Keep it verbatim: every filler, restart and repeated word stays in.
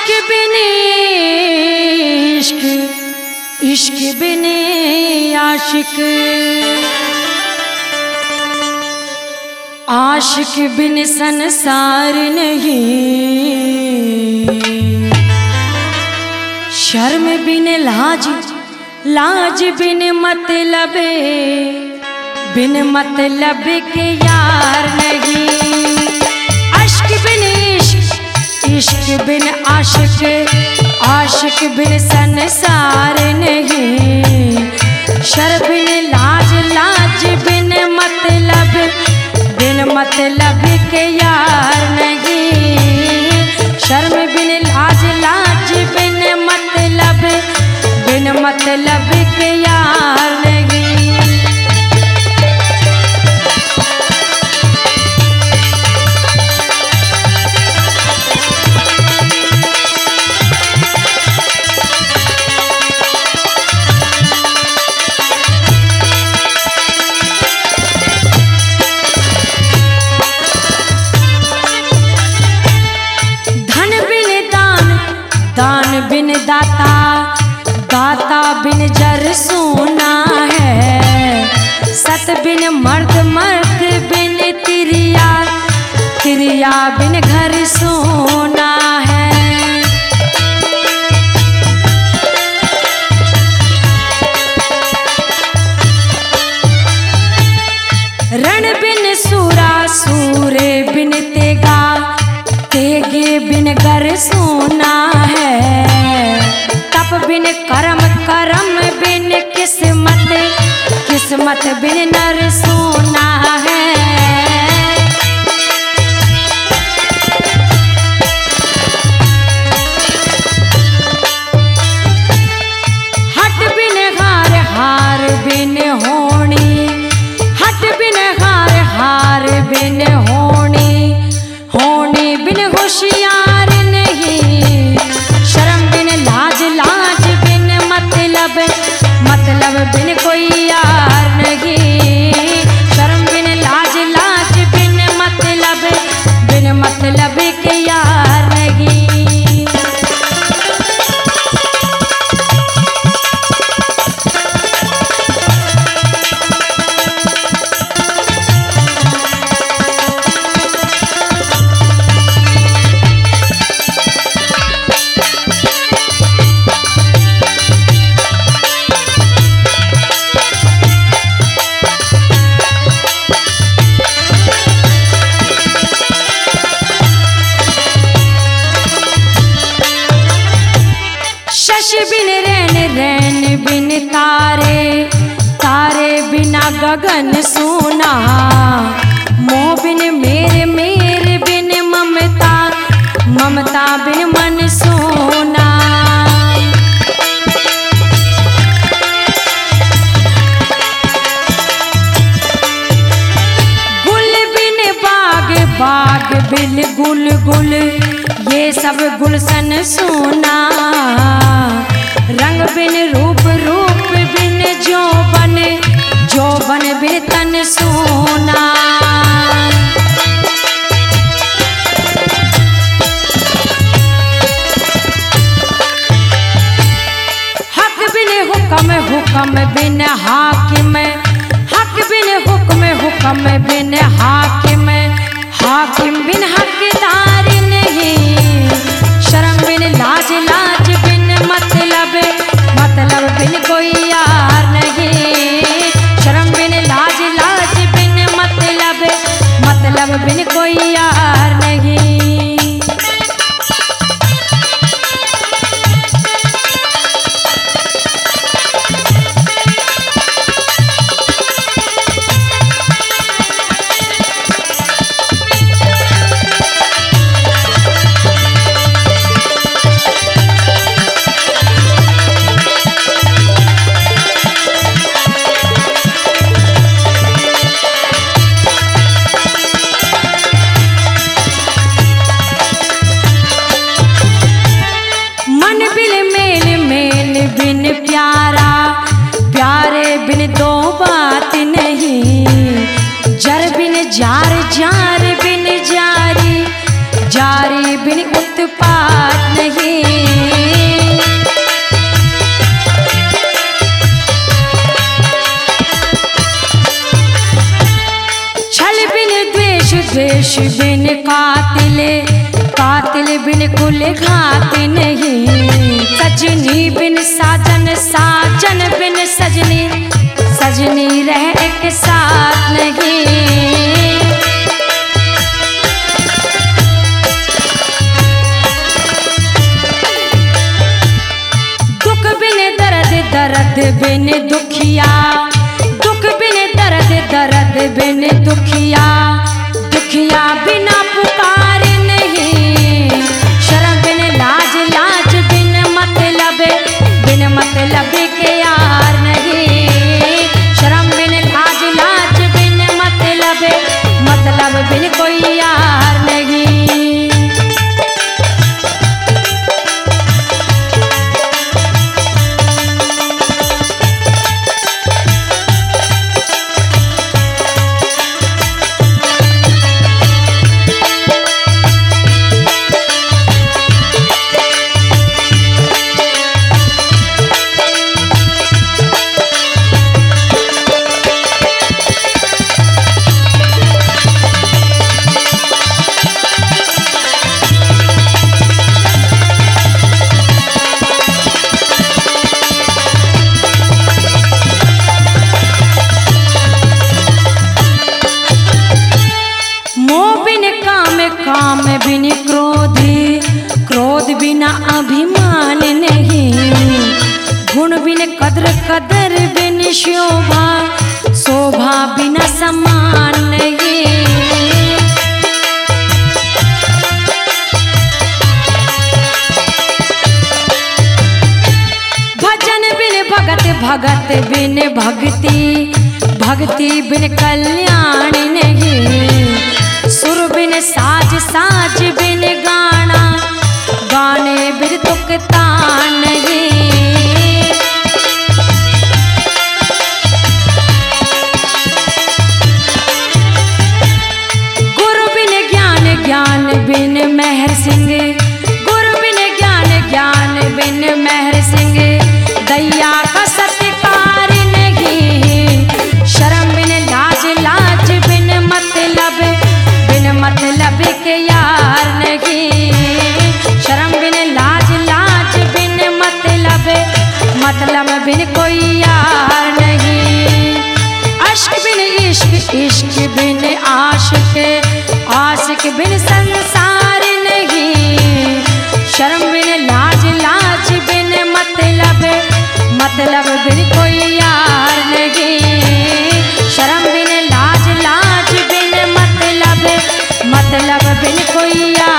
आशिक बिने इश्क, इश्क बिने आशिक, आशिक बिन संसार नहीं। शर्म बिन लाज, लाज बिन मतलब, बिन मतलब के यार नहीं। अश्क बिन इश्क, इश्क बिन आशिक, आशिक बिन संसार नहीं। शर्म बिन लाज, लाज बिन मतलब, बिन मतलब के यार नहीं। शर्म बिन लाज, लाज बिन मतलब, बिन मतलब के यार नहीं। दान बिन दाता, दाता बिन जर सोना है। सत बिन मर्द, मर्द बिन तिरिया, तिरिया बिन घर सोना है। रण बिन सूरा, सूरे बिन तेगा, तेगे बिन घर सोना है। तप बिन करम, करम बिन किस्मत, किस्मत बिन नर सोना है। हट बिन हार, हार बिन होनी, हट बिन हार, हार बिन होनी, होनी बिन होशियार नहीं। शर्म बिन लाज, लाज बिन मतलब, मतलब बिन कोई यार नहीं। शर्म बिन लाज, लाज बिन मतलब, बिन मतलब के यार नहीं। शशि बिन रैन, रैन बिन तारे, तारे बिना गगन सोना। मोह बिन मेरे, मेरे बिन ममता, ममता बिन मन सोना। गुल बिन बाग, बाग बिन गुल, गुल ये सब गुलशन सोना। रंग बिन रूप, रूप बिन जौवन, जौवन बिन तन सोना। हक बिन हुक्म, हुक्म बिन हाकिम, हक बिन हुक्म, हुक्म बिन हाकिम, हाकिम बिन हकदार नहीं। शर्म बिन लाज, लाज बिन मतलब, मतलब बिन कोई यार नहीं। शर्म बिन लाज, लाज बिन मतलब, मतलब बिन कोई यार नहीं। द्वेष बिन कातिल, कातिल बिन कुल घात नहीं। सजनी बिन साजन, साजन बिन सजनी, सजनी रह एक साथ नहीं। दुख बिन दर्द, दर्द बिन दुखिया, दुख बिन दर्द, दर्द बिन दुखिया, दुखिया बिना पुकार नहीं। शर्म बिन लाज, लाज बिन मतलब, बिन मतलब के यार नहीं। शर्म बिन लाज, लाज बिन मतलब, मतलब बिन कोई यार नहीं। काम बिन क्रोधी, क्रोध बिना अभिमान नहीं। गुण बिन कद्र, कदर बिन शोभा, शोभा बिना सम्मान नहीं। भजन बिन भगत, भगत बिन भक्ति, भक्ति बिन कल्याण नहीं। सुर बिन साज, साज बिन गाना, गाने बिन तुक तान नहीं। गुरु बिन ज्ञान, ज्ञान बिन मेहर सिंह, गुरु बिन ज्ञान, ज्ञान बिन मेहर सिंह, दैया का सत्कार नहीं। शर्म बिन लाज, लाज बिन मतलब, मतलब के यार नहीं। शर्म बिन लाज, लाज बिन मतलब, मतलब बिन कोई यार नहीं। अश्क बिन इश्क, इश्क बिन आशिक, आशिक बिन संसार नहीं। शर्म बिन लाज, लाज बिन मतलब, मतलब बिन कोई यार नहीं। शर्म बिन लाज, लाज बिन मतलब, मतलब बिन कोई यार